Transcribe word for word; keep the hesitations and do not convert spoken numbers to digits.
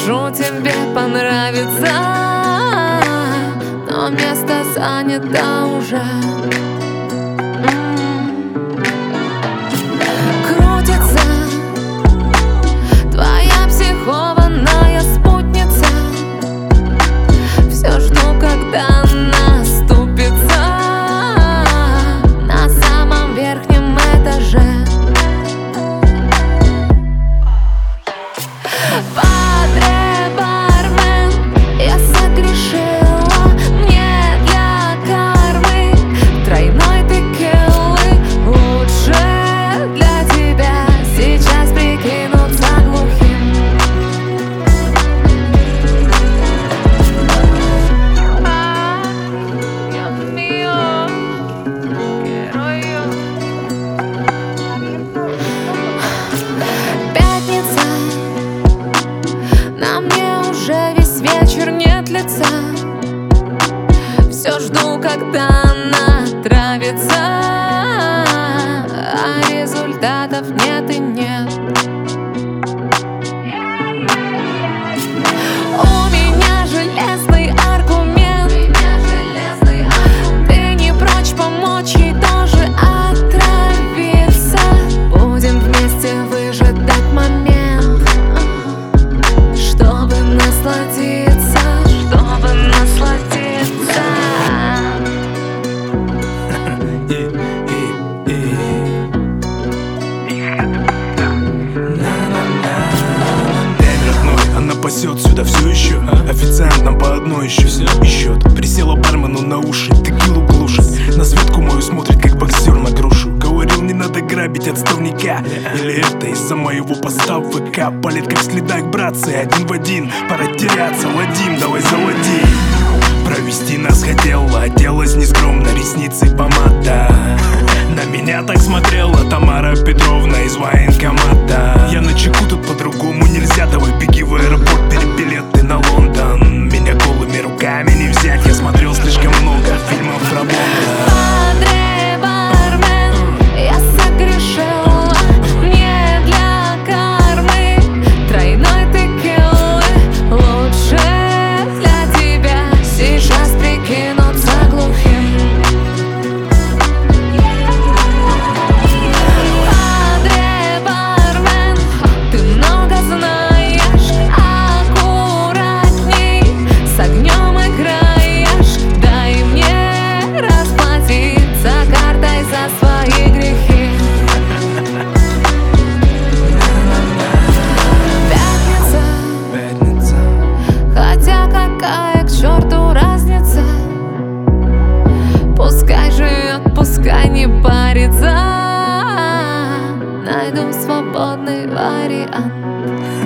скажу, тебе понравится, но место занято уже. Крутится твоя психованная спутница. Все жду, когда наступится на самом верхнем этаже. Падре, бармен, я согрешила, мне для кармы тройной текилы. Лучше для тебя сейчас прикинуться глухим. Пятница, на мне уже весь вечер нет лица. Все жду, когда она травится, а результатов нет и нет. У меня железный аргумент, ты не прочь помочь ей тоже отравиться. Будем вместе выжидать момент, чтобы насладиться, чтобы насладиться. Эй, родной, она пасет сюда все еще. Официант нам по одной еще и счет. Присела бармену на уши, текилу глушит. На Светку мою смотрит, как боксер на грушу. Говорил, не надо грабить отставника. Или это из-за моего поста в ВК? Палит как в следах, братцы, один в один. Пора теряться, Вадим, давай заводи. Провести нас хотела, оделась нескромно, ресницы помада. На меня так смотрела Тамара Петровна из военкомата. Я на чеку, тут по-другому нельзя. Давай беги в аэропорт, бери билеты на Лондон. Меня голыми руками не взять. Я смотрел слишком много фильмов про Бонда. Падре, бармен, я согрешила, мне для кармы тройной текилы. Лучше для тебя сейчас прикинуться глухим. Падре, бармен, ты много знаешь, аккуратней с огнем играешь. Дай мне расплатиться картой за свои грехи. Пятница, Пятница. хотя какая к черту разница? Пускай живет, пускай не парится. Найду свободный вариант.